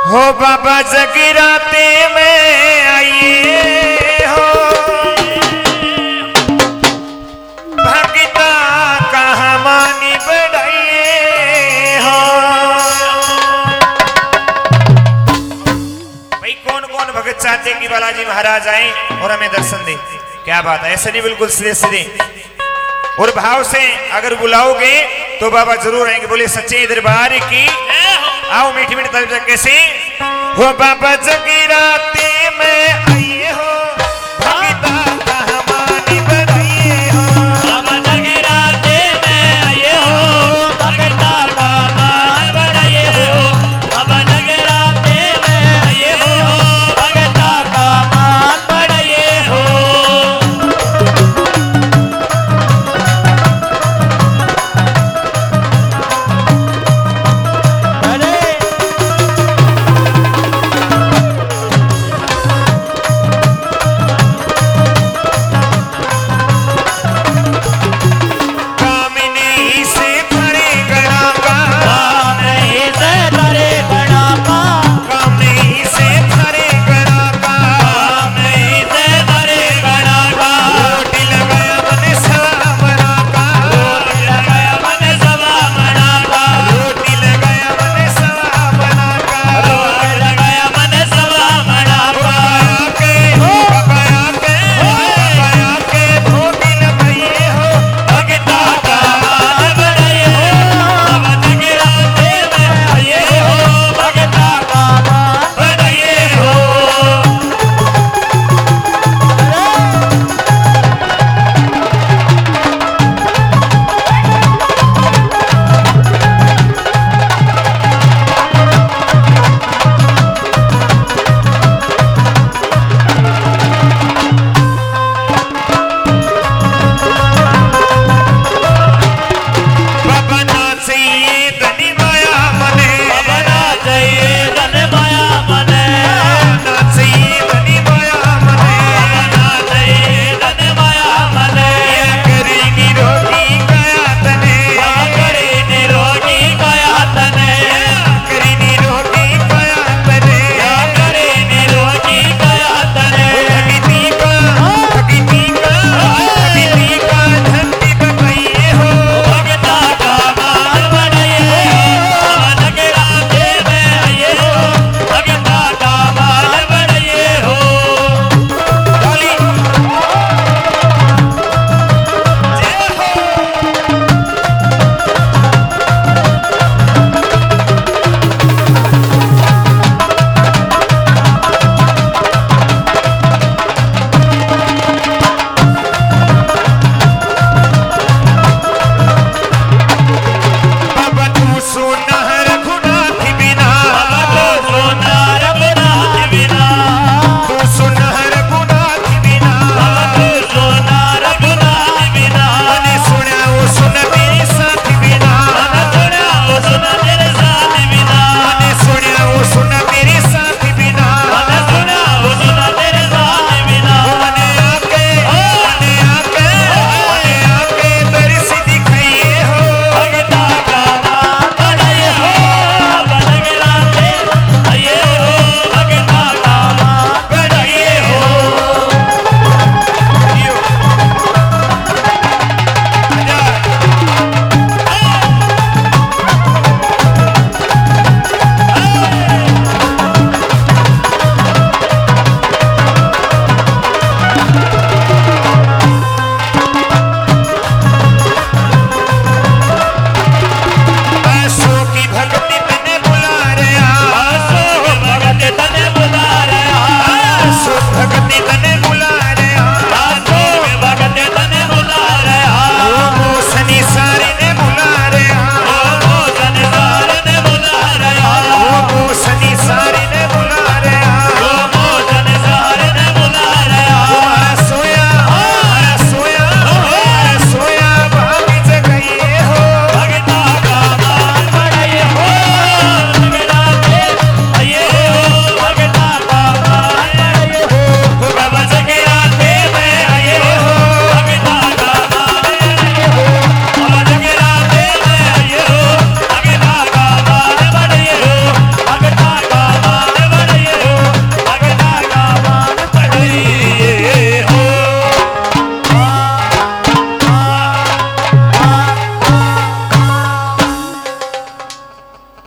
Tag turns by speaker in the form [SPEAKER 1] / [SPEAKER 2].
[SPEAKER 1] हो बाबा जगराते में आइए हो, भगता कहाँ मानी बढ़ाइए हो। भाई कौन कौन भगत चाहते कि बालाजी महाराज आए और हमें दर्शन दे? क्या बात है, ऐसे नहीं, बिल्कुल सीधे सीधे और भाव से अगर बुलाओगे तो बाबा जरूर आएंगे। बोले सच्चे दरबार की। आओ मीठी मीठी तरफ कैसे हो बाबा जगराते